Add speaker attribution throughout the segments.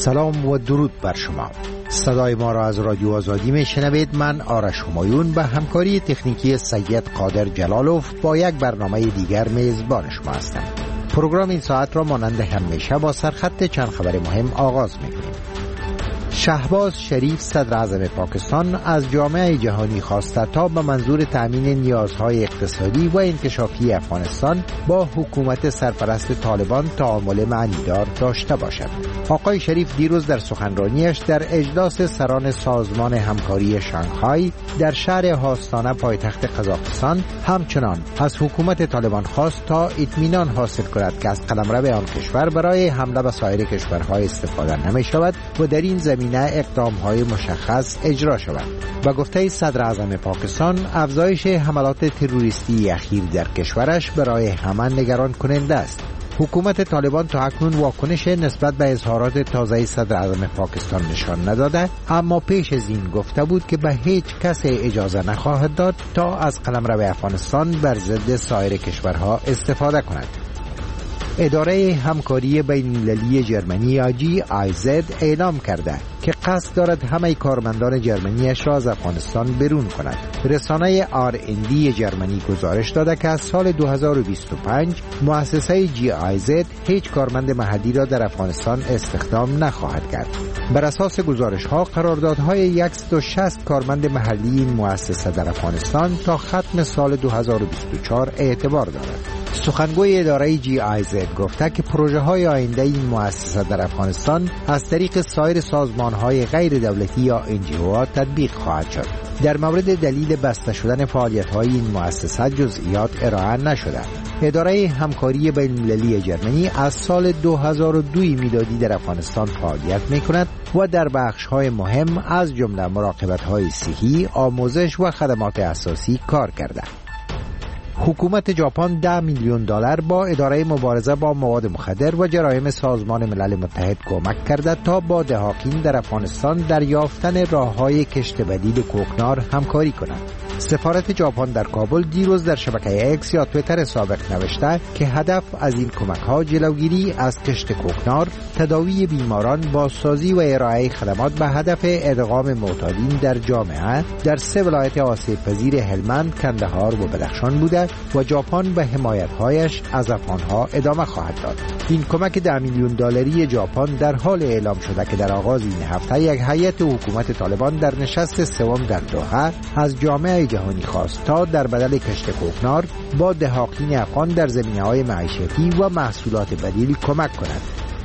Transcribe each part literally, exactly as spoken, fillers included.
Speaker 1: سلام و درود بر شما. صدای ما را از رادیو آزادی می شنوید. من آرش همایون به همکاری تکنیکی سید قادر جلالوف با یک برنامه دیگر میزبان شما هستم. پروگرام این ساعت را مانند همیشه با سرخط چند خبر مهم آغاز می کنیم. شهباز شریف صدر اعظم پاکستان از جامعه جهانی خواسته تا به منظور تأمین نیازهای اقتصادی و انکشافی افغانستان با حکومت سرپرست طالبان تعامل معنیدار داشته باشد. آقای شریف دیروز در سخنرانیش در اجلاس سران سازمان همکاری شانگهای در شهر هاستانه پایتخت قزاقستان همچنان از حکومت طالبان خواست تا اطمینان حاصل کند که از قلمرو آن کشور برای حمله به سایر کشورهای استفاده نمی شود و در این زمینه اقدام‌های مشخص اجرا شود. با گفته صدر اعظم پاکستان، افزایش حملات تروریستی اخیر در کشورش برای همه نگران کننده است. حکومت طالبان تا اکنون واکنش نسبت به اظهارات تازه صدر اعظم پاکستان نشان نداده، اما پیش از این گفته بود که به هیچ کس اجازه نخواهد داد تا از قلمرو افغانستان بر ضد سایر کشورها استفاده کند. اداره همکاری بین‌المللی جرمنی جی آی زد اعلام کرده که قصد دارد همه کارمندان جرمنیش را از افغانستان برون کند. رسانه آر ان دی جرمنی گزارش داده که از سال دو هزار و بیست و پنج مؤسسه جی آی زد هیچ کارمند محلی را در افغانستان استخدام نخواهد کرد. بر اساس گزارش ها قراردادهای صد و شصت کارمند محلی این مؤسسه در افغانستان تا ختم سال دو هزار و بیست و چهار اعتبار دارد. سخنگوی اداره جی آی زد گفته که پروژه های آینده این مؤسسه در افغانستان از طریق سایر سازمان های غیر دولتی یا ان جی او ها تطبیق خواهد شد. در مورد دلیل بسته شدن فعالیت های این مؤسسه جزئیات ارائه نشده. اداره همکاری بین‌المللی جرمنی از سال دو هزار و دو میلادی در افغانستان فعالیت می کند و در بخش های مهم از جمله مراقبت های صحی، آموزش و خدمات اساسی کار کرده. حکومت ژاپن ده میلیون دلار با اداره مبارزه با مواد مخدر و جرایم سازمان ملل متحد کمک کرده تا با دهاقین در افغانستان در یافتن راه‌های کشت بدیل کوکنار همکاری کنند. سفارت ژاپن در کابل دیروز در شبکه اکس یا توییتر سابق نوشته که هدف از این کمک‌ها جلوگیری از کشت کوکنار، تداوی بیماران، بازسازی و ارائه خدمات به هدف ادغام معتادین در جامعه در سه ولایت آسیب‌پذیر هلمند، کندهار و بدخشان بوده و ژاپن به حمایت‌هایش از افغان‌ها ادامه خواهد داد. این کمک ده میلیون دلاری ژاپن در حال اعلام شده که در آغاز این هفته یک هیئت حکومت طالبان در نشست سوم در دوحه از جامعه جهانی خواست تا در بدل کشت کوکنار با دهاقین افغان در زمینه‌های معیشتی و محصولات بدیل کمک کند.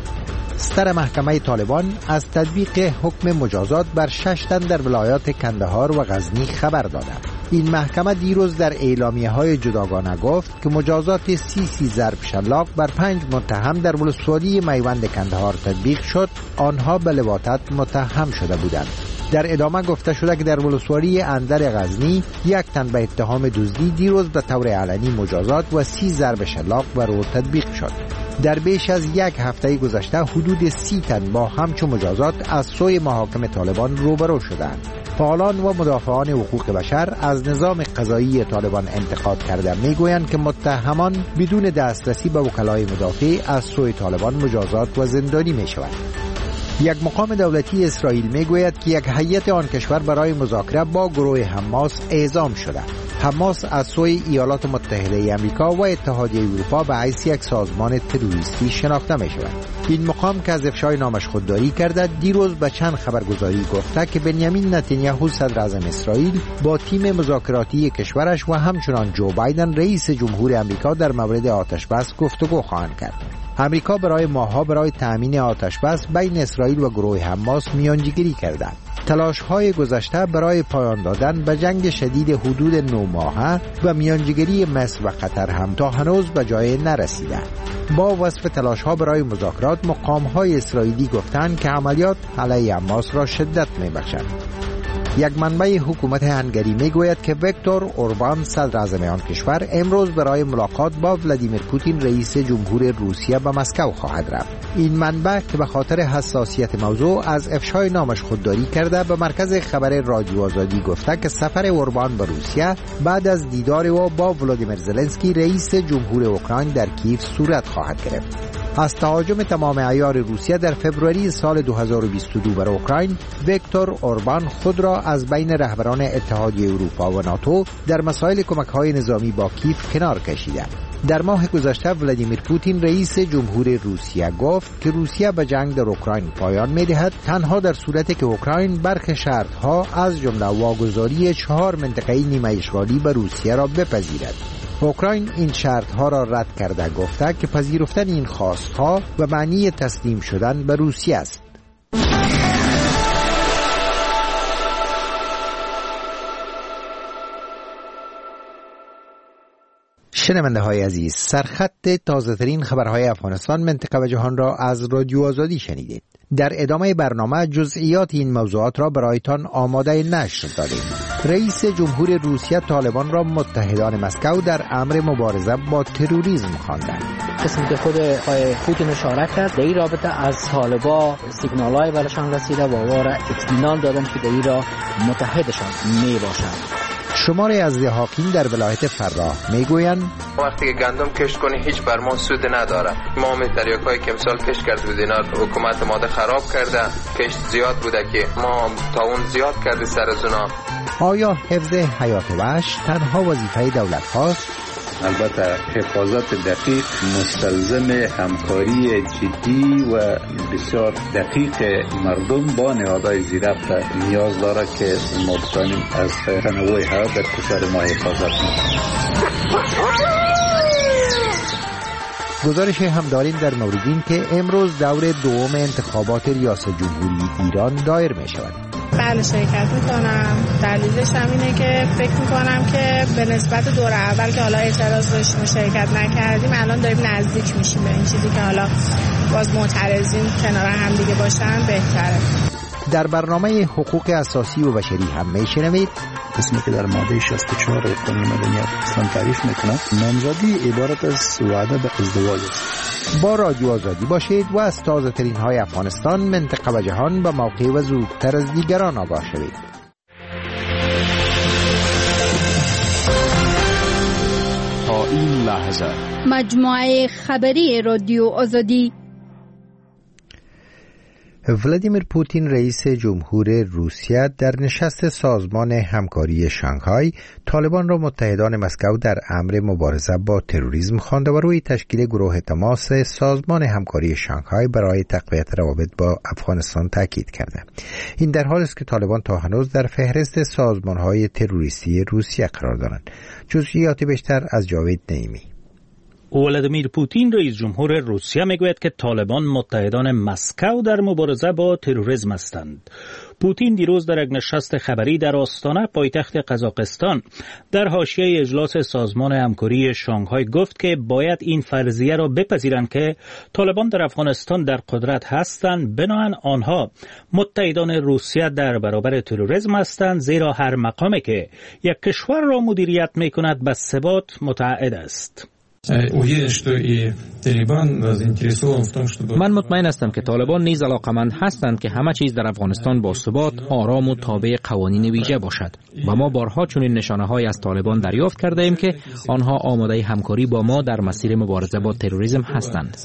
Speaker 1: ستر محکمه طالبان از تطبیق حکم مجازات بر شش تن در ولایات کندهار و غزنی خبر داده. این محکمه دیروز در اعلامیه‌های جداگانه گفت که مجازات سی سی ضرب شلاق بر پنج متهم در ولسوالی میوند کندهار تطبیق شد. آنها به لواطت متهم شده بودند. در ادامه گفته شده که در ولسوالی اندر غزنی یک تن به اتهام دزدی دیروز به طور علنی مجازات و سی ضرب شلاق بر او تطبیق شد. در بیش از یک هفته گذشته حدود سی تن با همچون مجازات از سوی محاکم طالبان روبرو شدند. فعالان و مدافعان حقوق بشر از نظام قضایی طالبان انتقاد کرده میگویند که متهمان بدون دسترسی به وکلای مدافع از سوی طالبان مجازات و زندانی می شوند. یک مقام دولتی اسرائیل میگوید که یک هیئت آن کشور برای مذاکره با گروه حماس اعزام شده. حماس از سوی ایالات متحده آمریکا و اتحادیه اروپا به حیث یک سازمان تروریستی شناخته می شود. این مقام که از افشای نامش خودداری کرده دیروز به چند خبرگزاری گفته که بنیامین نتانیاهو صدر اعظم اسرائیل با تیم مذاکراتی کشورش و همچنان جو بایدن رئیس جمهور آمریکا در مورد آتشبس گفتگو خواهند کرد. امریکا برای ماه‌ها برای تأمین آتشبس بین اسرائیل و گروه حماس میانجیگری کرده. تلاش‌های گذشته برای پایان دادن به جنگ شدید حدود نه ماهه و میانجیگری مصر و قطر هم تا هنوز به جای نرسیده. با وصف تلاش‌ها برای مذاکرات، مقام‌های اسرائیلی گفتند که عملیات علیه حماس را شدت می‌بخشد. یک منبع حکومت هنگری میگوید که ویکتور اوربان صدر اعظم آن کشور امروز برای ملاقات با ولادیمیر پوتین رئیس جمهور روسیه به مسکو خواهد رفت. این منبع که به خاطر حساسیت موضوع از افشای نامش خودداری کرده به مرکز خبر رادیو آزادی گفته که سفر اوربان به روسیه بعد از دیدار او با ولادیمیر زلنسکی رئیس جمهور اوکراین در کیف صورت خواهد گرفت. از تهاجم تمام عیار روسیه در فوریه سال دو هزار و بیست و دو بر اوکراین، ویکتور اوربان خود را از بین رهبران اتحادیه اروپا و ناتو در مسائل کمک‌های نظامی با کیف کنار کشیده. در ماه گذشته ولادیمیر پوتین رئیس جمهور روسیه گفت که روسیه به جنگ در اوکراین پایان می‌دهد تنها در صورتی که اوکراین برخی شرط‌ها از جمله واگذاری چهار منطقه نیمه اشغالی به روسیه را بپذیرد. اوکراین این شرط‌ها را رد کرده، گفته که پذیرفتن این خواست‌ها به معنی تسلیم شدن به روسیه است. شنونده های عزیز، سرخط تازه ترین خبرهای افغانستان، منطقه و جهان را از رادیو آزادی شنیدید. در ادامه برنامه جزئیات این موضوعات را برایتان آماده نشر داریم. رئیس جمهور روسیه طالبان را متحدان مسکو در امر مبارزه با تروریسم خواندند.
Speaker 2: قسمی که خود آقای پوتین اشاره کرد در این رابطه از طالبان سیگنال‌های برشان رسیده و وارا اطمینان دادن که در این را متحدشان می باشند.
Speaker 1: شماری از دهاقین در ولایت فراه میگویند
Speaker 3: وقتی که گندم کشت کنی هیچ برمان سود نداره. ما می تریاکایی که امسال کشت کرد بود اینا حکومت ماده خراب کرده، کشت زیاد بوده که ما تاون زیاد کرده سر از اونا.
Speaker 1: آیا حفظ حیات وحش تنها وظیفه دولت هاست؟
Speaker 4: البته حفاظت دقیق مستلزم همکاری جدی و بسیار دقیق مردم با نهادهای زیرربط نیاز داره که ما بتانیم از تنوع حیات در کشور ما حفاظت کنیم.
Speaker 1: گزارش هم داریم در مورد این که امروز دور دوم انتخابات ریاست جمهوری ایران دایر می شود.
Speaker 5: بله شرکت میکنم. دلیلش هم اینه که فکر میکنم که به نسبت دور اول که حالا اعتراض داشتیم و شرکت نکردیم الان داریم نزدیک میشیم به این چیزی که حالا باز معترضین کنار هم دیگه باشن بهتره.
Speaker 1: در برنامه حقوق اساسی و بشری هم میشنوید
Speaker 6: قسمی که در ماده شصت و چهار قانون مدنیت اسلام تعریف میکنه نامزدی عبارت از وعده به ازدواج است.
Speaker 1: با رادیو آزادی باشید و از تازه ترین های افغانستان، منطقه و جهان به موقع و زودتر از دیگران آگاه شوید.
Speaker 7: تا این لحظه
Speaker 8: مجموعه خبری رادیو آزادی.
Speaker 1: ولادیمیر پوتین رئیس جمهور روسیه در نشست سازمان همکاری شانگهای طالبان را متحدان مسکو در امر مبارزه با تروریسم خوانده و روی تشکیل گروه تماس سازمان همکاری شانگهای برای تقویت روابط با افغانستان تاکید کرده. این در حالی است که طالبان تا هنوز در فهرست سازمانهای تروریستی روسیه قرار دارند. جزئیات بیشتر از جاوید نعیمی.
Speaker 9: ولادیمیر پوتین رئیس جمهور روسیه میگوید که طالبان متحدان مسکو در مبارزه با تروریسم هستند. پوتین دیروز در یک نشست خبری در آستانه پایتخت قزاقستان در حاشیه اجلاس سازمان همکاری شانگهای گفت که باید این فرضیه را بپذیرند که طالبان در افغانستان در قدرت هستند، بنابراین آنها متحدان روسیه در برابر تروریسم هستند، زیرا هر مقامی که یک کشور را مدیریت میکند به ثبات متعهد است.
Speaker 10: من مطمئن هستم که طالبان نیز علاقمند هستند که همه چیز در افغانستان با ثبات، آرام و تابع قوانین ویژه باشد و ما بارها چنین نشانه‌هایی از طالبان دریافت کرده ایم که آنها آماده همکاری با ما در مسیر مبارزه با تروریسم هستند.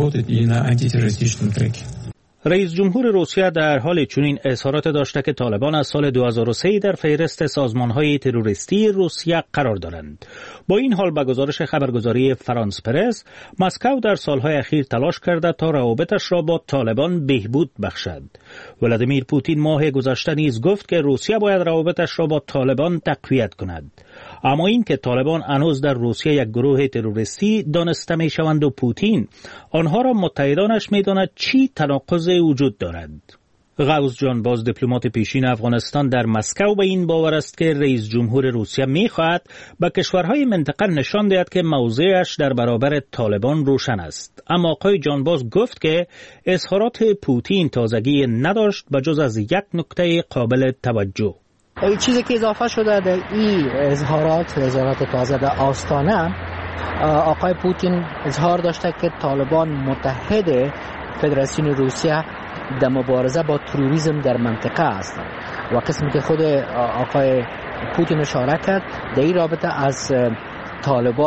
Speaker 9: رئیس جمهور روسیه در حال چنین اظهارات داشته که طالبان از سال دو هزار و سه در فهرست سازمان‌های تروریستی روسیه قرار دارند. با این حال به گزارش خبرگزاری فرانس پرس، مسکو در سالهای اخیر تلاش کرده تا روابطش را با طالبان بهبود بخشد. ولادیمیر پوتین ماه گذشته نیز گفت که روسیه باید روابطش را با طالبان تقویت کند. اما این که طالبان هنوز در روسیه یک گروه تروریستی دانسته می شوند و پوتین آنها را متحدانش می داند، چی تناقض وجود دارد؟ غوث جان باز، دیپلمات پیشین افغانستان در مسکو، به این باور است که رئیس جمهور روسیه می خواهد به کشورهای منطقه نشان دهد که موضعش در برابر طالبان روشن است. اما آقای جان باز گفت که اظهارات پوتین تازگی نداشت به جز از یک نکته قابل توجه.
Speaker 2: چیزی که اضافه شده در این اظهارات اظهارات تازه در آستانه، آقای پوتین اظهار داشته که طالبان متحد فدراسیون روسیه در مبارزه با تروریسم در منطقه هستند و قسمی که خود آقای پوتین اشاره کرد در این رابطه از طالبان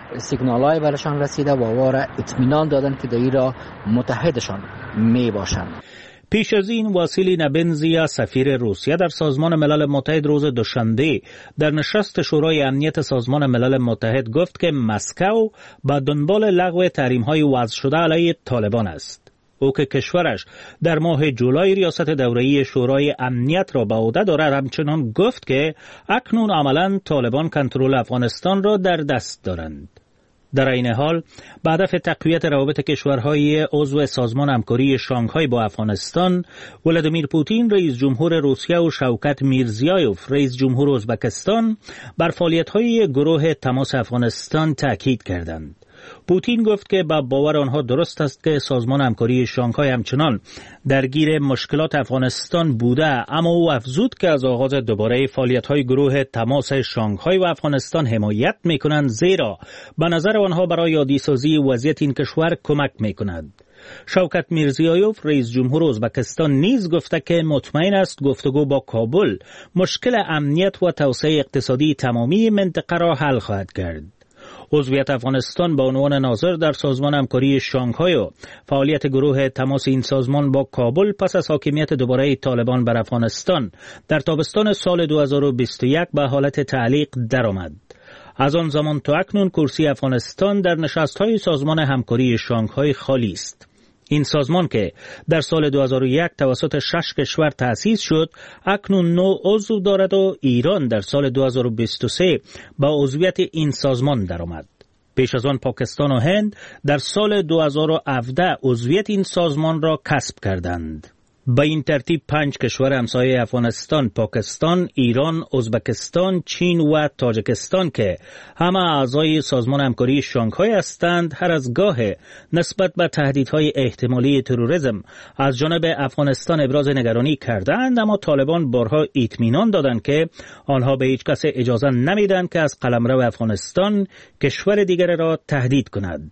Speaker 2: سیگنال های برشان رسیده و وارا اطمینان دادن که در ایران متحدشان می باشند.
Speaker 9: پیش از این واسیلی نبنزیا سفیر روسیه در سازمان ملل متحد روز دوشنبه در نشست شورای امنیت سازمان ملل متحد گفت که مسکو با دنبال لغو تحریم‌های وضع شده علیه طالبان است. او که کشورش در ماه جولای ریاست دوره‌ای شورای امنیت را به عهده دارد همچنان گفت که اکنون عملاً طالبان کنترل افغانستان را در دست دارند. در این حال به هدف تقویت روابط کشورهای عضو سازمان همکاری شانگهای با افغانستان، ولادیمیر پوتین رئیس جمهور روسیه و شوکت میرزیایوف رئیس جمهور ازبکستان بر فعالیت‌های گروه تماس افغانستان تاکید کردند. پوتین گفت که با باور آنها درست است که سازمان همکاری شانگهای همچنان درگیر مشکلات افغانستان بوده، اما او افزود که از آغاز دوباره فعالیت‌های گروه تماس شانگهای و افغانستان حمایت می‌کنند، زیرا به نظر آنها برای عادی‌سازی وضعیت این کشور کمک می‌کند. شوکت میرزیایوف رئیس جمهور ازبکستان نیز گفته که مطمئن است گفتگو با کابل مشکل امنیت و توسعه اقتصادی تمامی منطقه را حل خواهد کرد. عضویت افغانستان به عنوان ناظر در سازمان همکاری شانگهای و فعالیت گروه تماس این سازمان با کابل پس از حاکمیت دوباره طالبان بر افغانستان در تابستان سال دو هزار و بیست و یک به حالت تعلیق درآمد. از آن زمان تا اکنون کرسی افغانستان در نشست‌های سازمان همکاری شانگهای خالی است. این سازمان که در سال دو هزار و یک توسط شش کشور تأسیس شد، اکنون نه عضو دارد و ایران در سال دو هزار و بیست و سه با عضویت این سازمان درآمد. پیش از آن پاکستان و هند در سال دو هزار و هفده عضویت این سازمان را کسب کردند. با این ترتیب پنج کشور همسایه افغانستان، پاکستان، ایران، ازبکستان، چین و تاجیکستان که همه اعضای سازمان همکاری شانگهای هستند، هر از گاه نسبت به تهدیدهای احتمالی تروریسم از جانب افغانستان ابراز نگرانی کردند، اما طالبان بارها اطمینان دادند که آنها به هیچ کس اجازه نمیدن که از قلمرو افغانستان کشور دیگر را تهدید کند.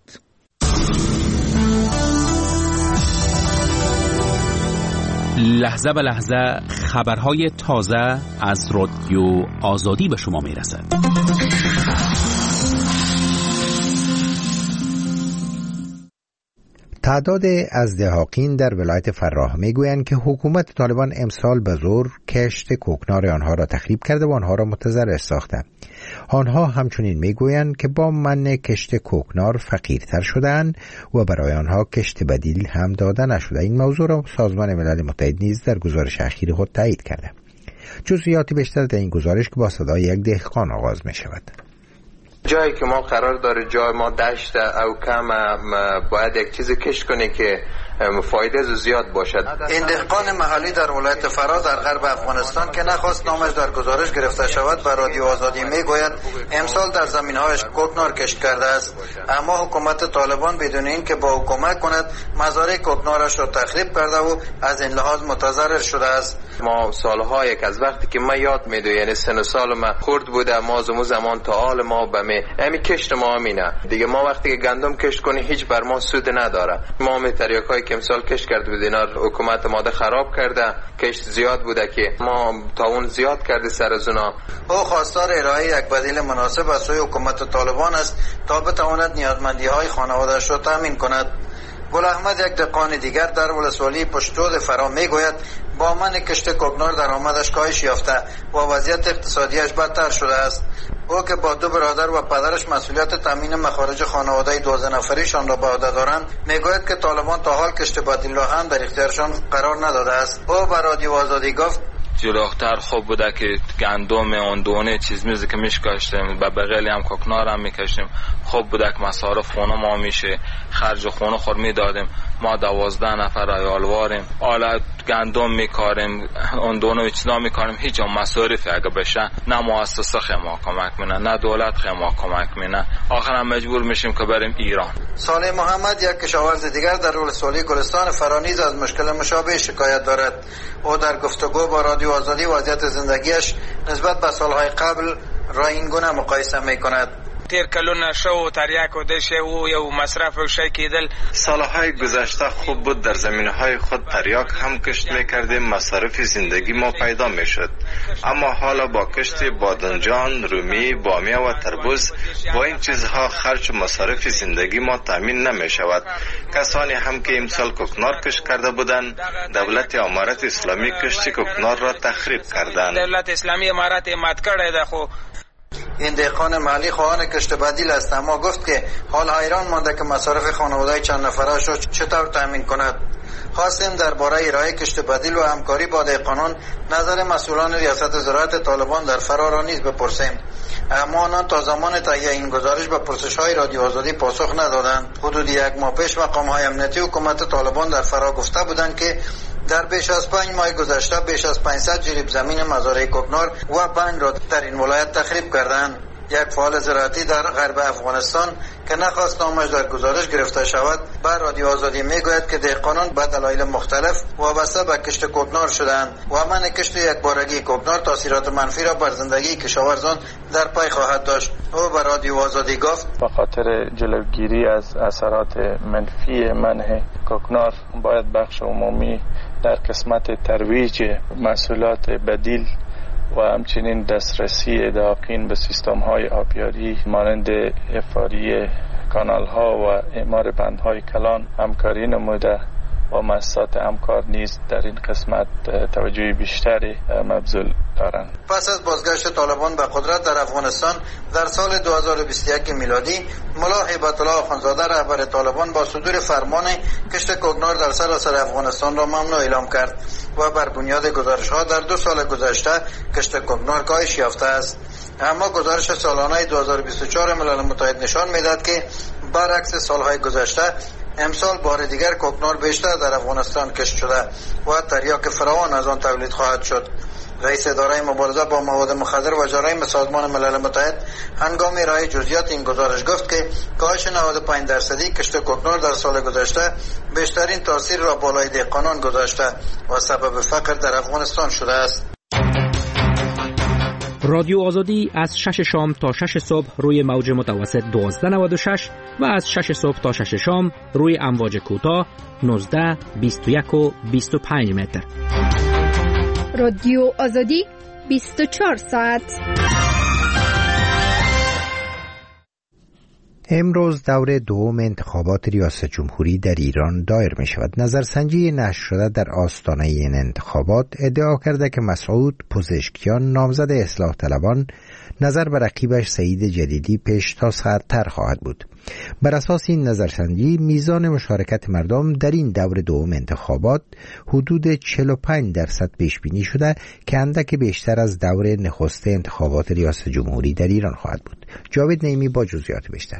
Speaker 7: لحظه به لحظه خبرهای تازه از رادیو آزادی به شما میرسد.
Speaker 1: تعداد ازدحاقین در ولایت فراه میگویند که حکومت طالبان امسال به زور کشت کوکنار آنها را تخریب کرده و آنها را متضرر ساخته. آنها همچنین میگویند که با منع کشت کوکنار فقیرتر شدند و برای آنها کشت بدیل هم داده نشده. این موضوع را سازمان ملل متحد نیز در گزارش اخیر خود تایید کرده. جزئیاتی بیشتر در این گزارش که با صدای یک دهقان آغاز می شود.
Speaker 3: جایی که ما قرار داره، جای ما دشت او کم، باید یک چیزی کش کنی که فایده زیاد باشد.
Speaker 11: این دهقان محلی در ولایت فراه در غرب افغانستان که نخواست نامش در گزارش گرفته شود به رادیو آزادی میگوید امسال در زمینهایش کوکنار کشت کرده است، اما حکومت طالبان بدون این که با او کمک کند مزارع کوکنارش را تخریب کرده و از این لحاظ متضرر شده است.
Speaker 3: ما سالها یک از وقتی که ما یاد میدو، یعنی سن سال ما خرد بوده، ما زمو زمان تا حال ما به می امی کشت ما امینه دیگه. ما وقتی که گندم کشت کنی هیچ بر ما سود نداره. ما می تریاکای که امسال کشت کرد بود اینا حکومت ماده خراب کرده، کشت زیاد بوده که ما تا اون زیاد کرده سر از اونا.
Speaker 11: او خواستار ارائه یک بدیل مناسب از سوی حکومت طالبان است تا بتواند نیازمندی های خانواده‌اش را تامین کند. گل احمد یک دهقان دیگر در ولسوالی پشتود فرا میگوید با من کشت کوکنار درآمدش کاهش یافته و وضعیت اقتصادیش بدتر شده است. او که با دو برادر و پدرش مسئولیت تامین مخارج خانواده دوازده نفریشان را به عهده دارند، میگوید که طالبان تا حال کشت بدیل را هم در اختیارشان قرار نداده است. او به رادیو آزادی گفت
Speaker 12: جلوتر خوب بوده که گندم اون دونه چیز میزی که میشکاشتیم به بغلی هم کوکنار هم میکشیم، خوب بوده که مصارف خونه ما میشه، خرج خونه خور میدادیم. ما دوازده نفر ایالواریم، حالا گندم میکاریم، اون دونه چیزا میکاریم، هیچ هم مصارفی اگه بشه نه مؤسسه خما کمک مینه نه دولت خما کمک مینه، آخر هم مجبور میشیم که بریم ایران.
Speaker 11: صالح محمد یک کشاورز دیگر در ولسوالی گلستان فرانیز از مشکل مشابه شکایت دارد. او در گفتگو با رادیو آزادی وضعیت زندگیش نسبت به سالهای قبل را این گونه مقایسه میکند.
Speaker 13: تیر کلونه شو تریاک و دشه و یو مصرف و شی کېدل.
Speaker 3: سالهای گذشته خوب بود در زمینهای خود تریاک هم کشت میکردیم، مصارف زندگی ما پیدا میشد. اما حالا با کشت بادنجان، رومی، بامیه و تربوز با این چیزها خرج و مصارف زندگی ما تامین نمی شود. کسانی هم که امسال کوکنار کشت کرده بودند، دولت امارت اسلامی کشت کوکنار را تخریب کردند.
Speaker 13: دولت اسلامی امارت مات کرده ده. خو
Speaker 11: این دهقان محلی خواهان کشت بدیل است، اما گفت که حال حیران مانده که مصارف خانواده چند نفرش را چطور تامین کند. خواستیم درباره ارائه کشت بدیل و همکاری با دهقانان نظر مسئولان ریاست زراعت طالبان در فرا را نیز بپرسیم، اما آنان تا زمان تهیه این گزارش به پرسش‌های رادیو آزادی پاسخ ندادند. حدود یک ماه پیش مقام‌های امنیتی حکومت طالبان در فرا گفته بودند که در بیش از پنج ماه گذشته بیش از پانصد جریب زمین مزارع کوکنار و بنگ را در این ولایت تخریب کردند. یک فعال زراعتی در غرب افغانستان که نخواست نامش در گزارش گرفته شود بر رادیو آزادی میگوید که دهقانان به دلایل مختلف وابسته به کشت کوکنار شدند و منع کشت یک بارگی کوکنار تاثیرات منفی را بر زندگی کشاورزان در پی خواهد داشت. او به رادیو آزادی گفت
Speaker 14: به خاطر جلوگیری از اثرات منفی منع کوکنار باید بخش عمومی در قسمت ترویج محصولات بدیل و همچنین دسترسی دقیق به سیستم های آبیاری مانند افاری کانال ها و اعمار بندهای کلان همکاری نموده و مؤسسات همکار نیز در این قسمت توجه بیشتری مبذول دارند.
Speaker 11: پس از بازگشت طالبان به قدرت در افغانستان در سال دو هزار و بیست و یک میلادی، ملا هیبت الله آخوندزاده رهبر طالبان با صدور فرمان کشت کوکنار در سراسر افغانستان را ممنوع اعلام کرد و بر بنیاد گزارش ها در دو سال گذشته کشت کوکنار کاهش یافته است. اما گزارش سالانه دو هزار و بیست و چهار ملل متحد نشان میدهد که برعکس سالهای گذشته امسال بار دیگر کوکنار بیشتر در افغانستان کشت شده و تریاک فراوان از آن تولید خواهد شد. رئیس اداره مبارزه با مواد مخدر و جرایم سازمان ملل متحد هنگام ارائه جزئیات این گزارش گفت که کاهش نود و پنج درصدی کشت کوکنار در سال گذشته بیشترین تاثیر را بالای دهقانان گذاشته و سبب فقر در افغانستان شده است.
Speaker 10: رادیو آزادی از شش شام تا شش صبح روی موج متوسط دوازده نود و شش و از شش صبح تا شش شام روی امواج کوتاه نوزده، بیست و یک و بیست و پنج متر.
Speaker 8: رادیو آزادی بیست و چهار ساعت.
Speaker 1: امروز دور دوم انتخابات ریاست جمهوری در ایران دایر می شود. نظرسنجی نشر شده در آستانه این انتخابات ادعا کرده که مسعود پزشکیان نامزد اصلاح طلبان نظر بر رقیبش سعید جلیلی پیشتازتر خواهد بود. بر اساس این نظرسنجی میزان مشارکت مردم در این دور دوم انتخابات حدود چهل و پنج درصد پیش بینی شده که اندک بیشتر از دور نخست انتخابات ریاست جمهوری در ایران خواهد بود. جاوید نعیمی با جزئیات بیشتر.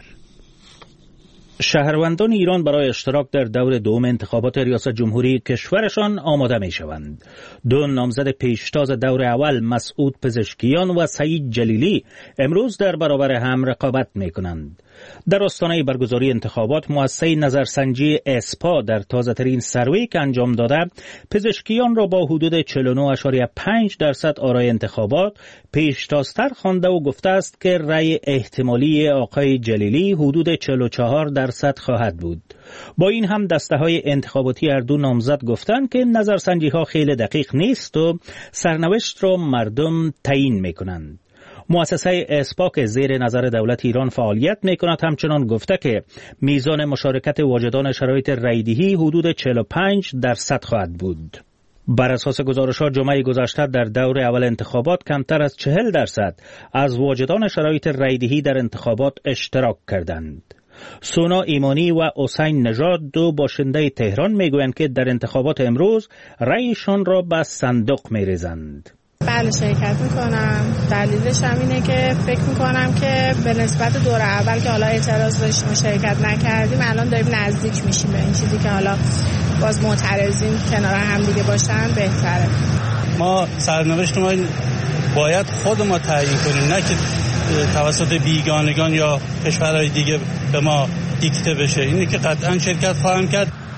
Speaker 9: شهروندان ایران برای اشتراک در دور دوم انتخابات ریاست جمهوری کشورشان آماده می شوند. دو نامزد پیشتاز دور اول مسعود پزشکیان و سعید جلیلی امروز در برابر هم رقابت می کنند. در آستانه برگزاری انتخابات مؤسسه نظرسنجی اسپا در تازه ترین سروی که انجام داده پزشکیان را با حدود چهل و نه ممیز پنج درصد آرای انتخابات پیشتازتر خوانده و گفته است که رأی احتمالی آقای جلیلی حدود چهل و چهار درصد خواهد بود. با این هم دسته های انتخاباتی هر دو نامزد گفتند که نظرسنجی ها خیلی دقیق نیست و سرنوشت را مردم تعیین می کنند. مؤسسه اسپا که زیر نظر دولت ایران فعالیت می کند همچنان گفته که میزان مشارکت واجدان شرایط رایدهی حدود چهل و پنج درصد خواهد بود. بر اساس گزارش‌ها جمعه گذشته در دور اول انتخابات کمتر از چهل درصد از واجدان شرایط رایدهی در انتخابات اشتراک کردند. سونا ایمانی و حسین نژاد دو باشنده تهران میگویند که در انتخابات امروز رأیشان را به صندوق می‌ریزند.
Speaker 5: بله شرکت میکنم. دلیلش هم اینه که فکر میکنم که به نسبت دور اول که حالا اعتراض داشتیم و شرکت نکردیم الان داریم نزدیک میشیم به این چیزی که حالا باز معترضین کنار هم دیگه باشن بهتره.
Speaker 15: ما سرنوشت ما باید خود ما تعیین کنیم، نه که توسط بیگانگان یا کشورهای دیگه به ما دیکته بشه. اینه که قطعا شرکت خواهم کرد.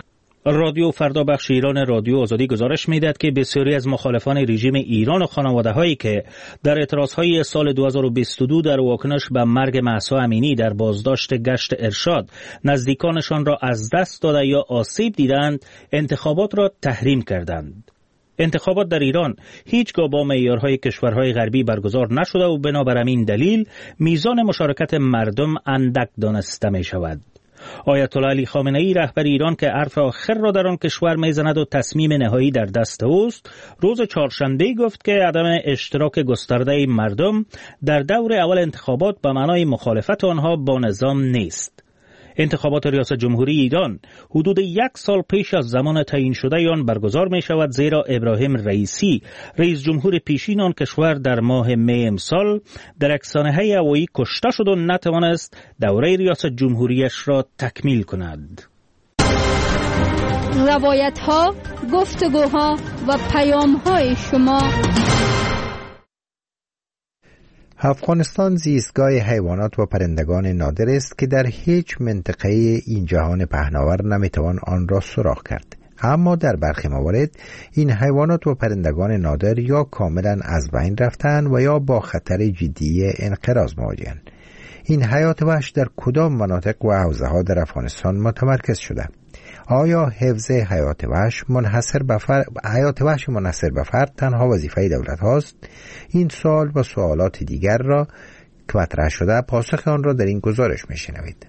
Speaker 9: رادیو فردا بخش ایران رادیو آزادی گزارش میدهد که بسیاری از مخالفان رژیم ایران و خانواده‌هایی که در اعتراضهای سال دو هزار و بیست و دو در واکنش به مرگ مهسا امینی در بازداشت گشت ارشاد نزدیکانشان را از دست داده یا آسیب دیدند، انتخابات را تحریم کردند. انتخابات در ایران هیچگاه با معیارهای کشورهای غربی برگزار نشده و بنابر همین دلیل میزان مشارکت مردم اندک دانسته می شود. آیت الله علی خامنه‌ای رهبر ایران که حرف آخر را در آن کشور میزند و تصمیم نهایی در دست اوست، روز چهارشنبه گفت که عدم اشتراک گسترده مردم در دور اول انتخابات به معنای مخالفت آنها با نظام نیست. انتخابات ریاست جمهوری ایران حدود یک سال پیش از زمان تعیین شده آن برگزار می شود، زیرا ابراهیم رئیسی رئیس جمهور پیشین آن کشور در ماه می امسال در یک سانحه هوایی کشته شد و نتوانست دوره ریاست جمهوریش را تکمیل کند.
Speaker 8: روایت ها، گفتگوها و پیام های شما.
Speaker 1: افغانستان زیستگاه حیوانات و پرندگان نادر است که در هیچ منطقه این جهان پهناور نمیتوان آن را سراغ کرد. اما در برخی موارد این حیوانات و پرندگان نادر یا کاملا از بین رفتن و یا با خطر جدی انقراض مواجهند. این حیات وحش در کدام مناطق و حوزه ها در افغانستان متمرکز شده؟ آیا حفظ حیات وحش منحصر به فرد حیات وحش منحصر به فرد تنها وظیفه دولت هاست؟ این سوال و سوالات دیگر را که مطرح شده پاسخ آن را در این گزارش میشنوید.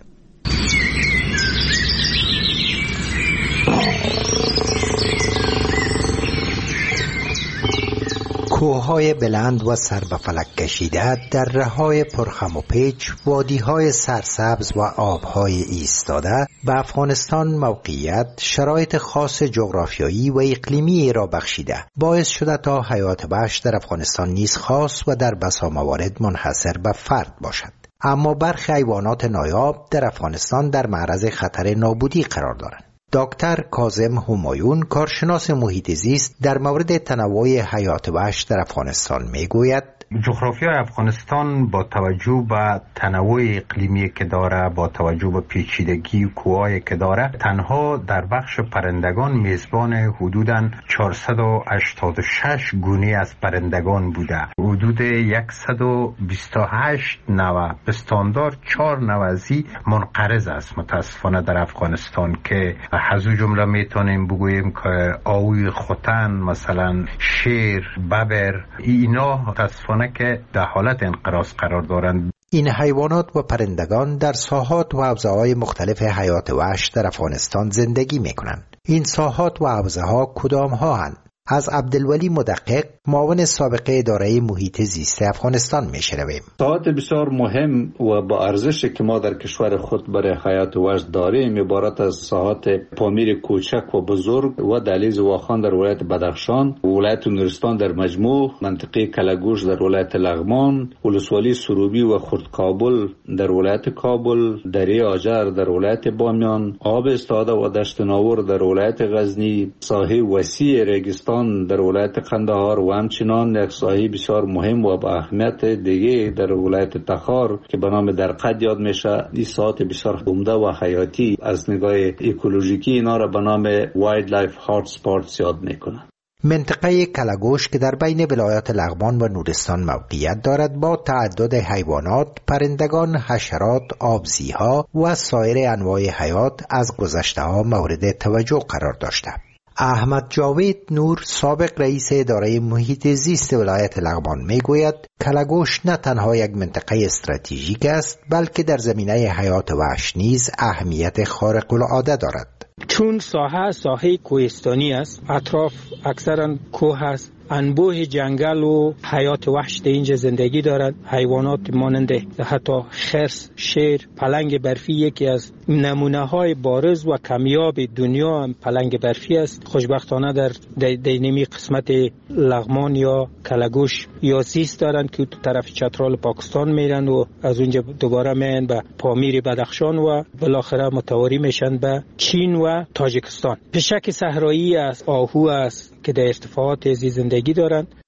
Speaker 1: کوههای بلند و سر به فلک کشیده، دره‌های پرخم و پیچ، وادی‌های سرسبز و آب‌های ایستاده به افغانستان موقعیت، شرایط خاص جغرافیایی و اقلیمی را بخشیده باعث شده تا حیات وحش در افغانستان نیز خاص و در بسا موارد منحصر به فرد باشد. اما برخی حیوانات نایاب در افغانستان در معرض خطر نابودی قرار دارند. دکتر کاظم همایون، کارشناس محیط زیست، در مورد تنوع حیات وحش در افغانستان میگوید:
Speaker 16: جغرافیای افغانستان با توجه به تنوع اقلیمی که داره، با توجه به پیچیدگی کوه‌ای که داره، تنها در بخش پرندگان میزبان حدوداً چهارصد و هشتاد و شش گونه از پرندگان بوده. حدود صد و بیست و هشت نوع پستاندار، چهار نوع ازی منقرض است متاسفانه در افغانستان، که از اون جمله میتونیم بگوییم که آوی خوتن، مثلا شیر، ببر، اینا متاسفانه که در حالت انقراض قرار دارند.
Speaker 1: این حیوانات و پرندگان در ساحات و حوزه‌های مختلف حیات وحش در افغانستان زندگی میکنند. این ساحات و حوزه‌ها کدام ها هستند؟ از عبدالولی مدقق، معاون سابق اداره محیط زیست افغانستان میشنویم.
Speaker 4: ساحات بسیار مهم و با ارزشی که ما در کشور خود برای حیات وحش داریم عبارت از ساحات پامیر کوچک و بزرگ و دهلیز واخان در ولایت بدخشان، ولایت نورستان در مجموع، منطقه کلگوش در ولایت لغمان، ولسوالی سروبی و خرد کابل در ولایت کابل، دره آجر در ولایت بامیان، آب استاده و دشت ناور در ولایت غزنی، ساحه وسیع ریگستان در ولایت قندهار و همچنان یک ساحه بسیار مهم و با اهمیت دیگه در ولایت تخار که به نام درقد یاد میشه. این ساحات بسیار عمده و حیاتی از نگاه اکولوژیکی اینا را به نام وایلد لایف هات اسپاتس یاد میکنه.
Speaker 1: منطقه کلگوش که در بین ولایات لغمان و نورستان موقعیت دارد با تعدد حیوانات، پرندگان، حشرات، آبزیها و سایر انواع حیات از گذشته‌ها مورد توجه قرار داشته. احمد جاوید نور، سابق رئیس اداره محیط زیست ولایت لغمان میگوید کلگوش نه تنها یک منطقه استراتژیک است بلکه در زمینه حیات وحش نیز اهمیت خارق العاده دارد.
Speaker 17: چون ساحه ساحه کوهستانی است، اطراف اکثرا کوه است، انبوه جنگل و حیات وحش در اینجا زندگی دارد. حیوانات مانند حتی خرس، شیر، پلنگ برفی یکی از نمونه های بارز و کمیاب دنیا هم پلنگ برفی است. خوشبختانه در دینمی قسمت لغمان یا کلگوش یا زیست دارند که تو طرف چترال پاکستان میرن و از اونجا دوباره میان به پامیر بدخشان و بالاخره متواری میشن به چین و تاجیکستان. پشک صحرایی است، آهو است که در ارتفاعات زی زندگی دارند.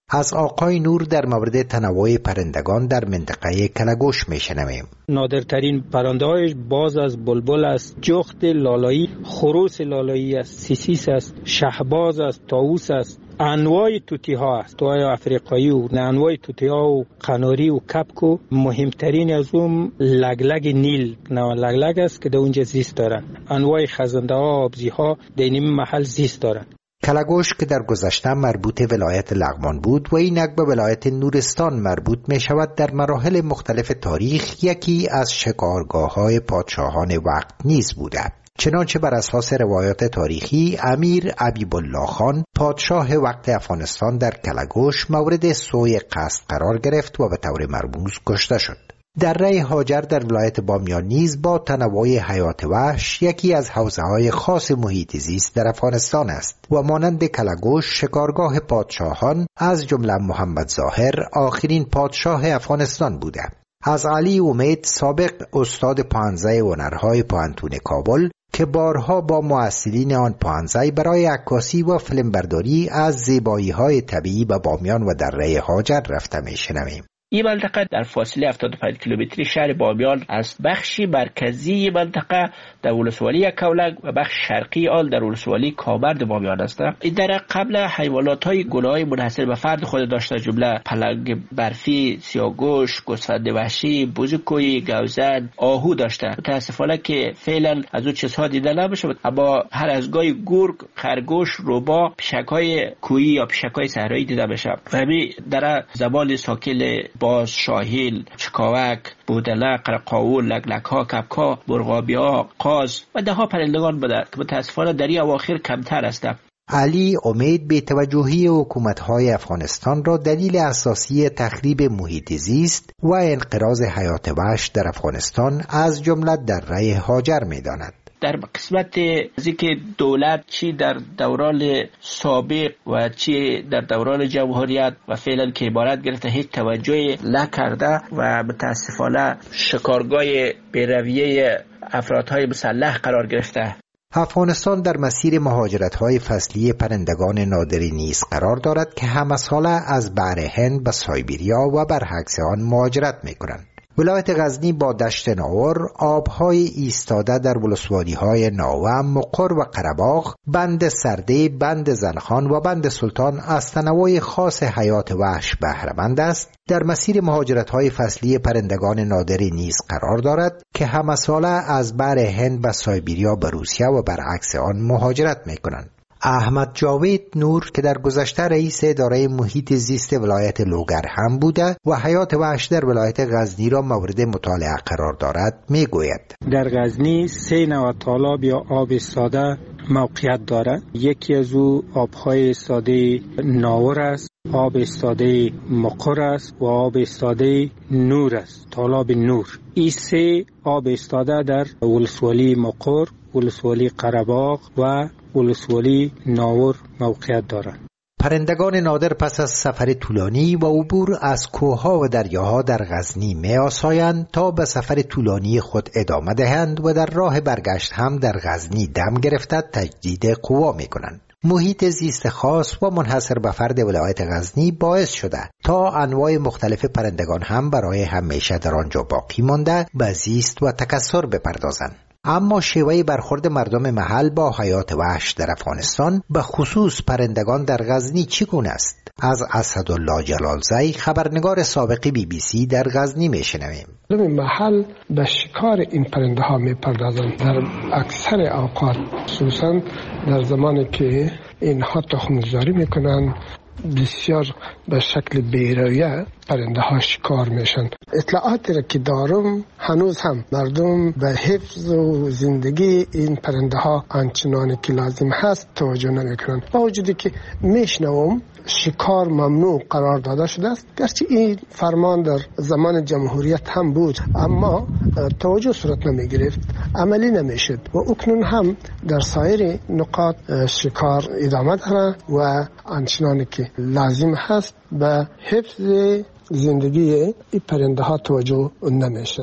Speaker 1: از آقای نور در مورد تنوع پرندگان در منطقه کلگوش میشنویم.
Speaker 17: نادرترین پرنده هایش باز از بلبل است، جغد لالایی، خروس لالایی است، سیسیس است، شهباز است، طاووس است. انواع توتی ها است، توتی افریقایی و انواع توتی ها و قناری و کپک و مهمترین از اون لگلگ نیل، نه لگلگ است که در اونجا زیست دارن. انواع خزنده ها، آبزی ها در این محل زیست دارن.
Speaker 1: کلگوش که در گذشته مربوط ولایت لغمان بود و اینک به ولایت نورستان مربوط می شود، در مراحل مختلف تاریخ یکی از شکارگاه های پادشاهان وقت نیز بوده. چنانچه بر اساس روایات تاریخی امیر حبیبالله خان پادشاه وقت افغانستان در کلگوش مورد سوء قصد قرار گرفت و به طور مرموز کشته شد. دره هاجر در ولایت بامیان نیز با تنوع حیات وحش یکی از حوزه‌های خاص محیط زیست در افغانستان است و مانند کلگوش شکارگاه پادشاهان از جمله محمد ظاهر آخرین پادشاه افغانستان بوده. از علی امید سابق استاد پانزه هنرهای پوهنتون کابل که بارها با مؤثرین آن پانزه برای عکاسی و فیلمبرداری از زیبایی‌های طبیعی به بامیان و دره هاجر رفته می‌شنویم.
Speaker 18: این منطقه در فاصله هفتاد و پنج کیلومتری شهر بامیان است. بخشی مرکزی منطقه در ولسوالی کولک و بخش شرقی آن در ولسوالی کامرد بامیان است. این دره قبل حیوانات‌های گونه‌های منحصر به فرد خود داشته، جمله پلنگ برفی، سیاه‌گوش، گوسفند وحشی، بزرگوی، گوزن، آهو داشته. متاسفانه که فعلا از اون چیزها دیده نمیشه، اما هر از گاهی گرگ، خرگوش، روبا، پیشک‌های کوهی یا پیشک‌های صحرایی دیده میشه. و همین دره زبان ساکل باز، شاهیل، چکاوک، بودله، قرقاول، لگلک‌ها، کپک‌ها، مرغابی‌ها، قاز و ده ها پرندگان بوده که متاسفانه در این اواخر کمتر است.
Speaker 1: علی امید به توجهی حکومت‌های افغانستان را دلیل اساسی تخریب محیط زیست و انقراض حیات وحش در افغانستان از جمله دره هاجر می‌داند.
Speaker 18: در قسمت ازی که دولت چی در دوران سابق و چی در دوران جمهوریت و فعلا که عبارت گرفته هیچ توجهی نکرده و متاسفانه شکارگاه بی‌رویه افرادهای مسلح قرار گرفته.
Speaker 1: افغانستان در مسیر مهاجرت‌های فصلی پرندگان نادری نیز قرار دارد که همه ساله از بحر هند به سایبریا و برعکس آن مهاجرت می‌کنند. ولایت غزنی با دشت ناور، آبهای ایستاده در ولسوالی‌های ناوه، مقر و قره‌باغ، بند سرده، بند زنخان و بند سلطان از تنوع خاص حیات وحش بهره‌مند است. در مسیر مهاجرت‌های فصلی پرندگان نادری نیز قرار دارد که همه ساله از بحر هند به سایبریا به روسیه و برعکس آن مهاجرت می‌کنند. احمد جاوید نور که در گذشته رئیس اداره محیط زیست ولایت لوگر هم بوده و حیات وحش در ولایت غزنی را مورد مطالعه قرار دارد میگوید:
Speaker 17: در غزنی سه نوع تالاب یا آب ساده موقعیت دارد. یکی از او آبهای ساده ناور است، آب ساده مقر است و آب ساده نور است، تالاب نور. این سه آب ساده در ولسوالی مقر، ولسوالی قره‌باغ و ولسوالی ناور موقعیت دارند.
Speaker 1: پرندگان نادر پس از سفر طولانی و عبور از کوهها و دریاها در غزنی می‌آسایند تا به سفر طولانی خود ادامه دهند و در راه برگشت هم در غزنی دم گرفته تجدید قوا می‌کنند. محیط زیست خاص و منحصر به فرد ولایت غزنی باعث شده تا انواع مختلف پرندگان هم برای همیشه در آنجا باقی مانده به زیست و تکثر بپردازند. اما شیوه برخورد مردم محل با حیات وحش در افغانستان به خصوص پرندگان در غزنی چگونه است؟ از اسدالله جلالزی خبرنگار سابق بی بی سی در غزنی میشنویم.
Speaker 19: مردم محل به شکار این پرنده ها میپردازند در اکثر اوقات، خصوصا در زمانی که اینها تخم‌گذاری میکنند. بسیار به شکل بی‌رویه پرنده ها شکار میشن. اطلاعاتی را که دارم هنوز هم مردم به حفظ و زندگی این پرنده ها آنچنانی که لازم هست توجه نمیکنن، با وجودی که میشنوم شکار ممنوع قرار داده شده است. گرچه این فرمان در زمان جمهوریت هم بود اما توجه صورت نمی گرفت، عملی نمیشد و اکنون هم در سایر نقاط شکار ادامه داره و آنچنانی که لازم هست به حفظ زندگی این پرنده ها توجه نمیشه.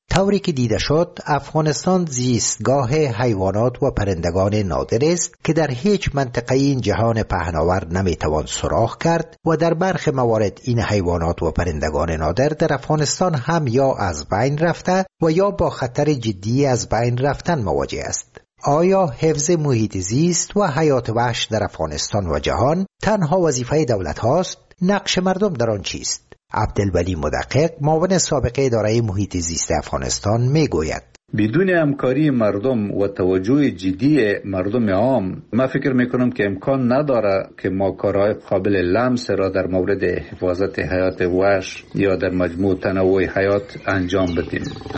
Speaker 1: طوری که دیده شد افغانستان زیستگاه حیوانات و پرندگان نادر است که در هیچ منطقه این جهان پهناور نمیتوان سراغ کرد و در برخی موارد این حیوانات و پرندگان نادر در افغانستان هم یا از بین رفته و یا با خطر جدی از بین رفتن مواجه است. آیا حفظ محیط زیست و حیات وحش در افغانستان و جهان تنها وظیفه دولت هاست؟ نقش مردم در آن چیست؟ عبدالولی مدقق معاون سابق اداره محیط زیست افغانستان می گوید
Speaker 4: بدون همکاری مردم و توجه جدی مردم عام ما فکر میکنم که امکان نداره که ما کارهای قابل لمس را در مورد حفاظت حیات وحش یا در مجموع تنوع حیات انجام بدیم.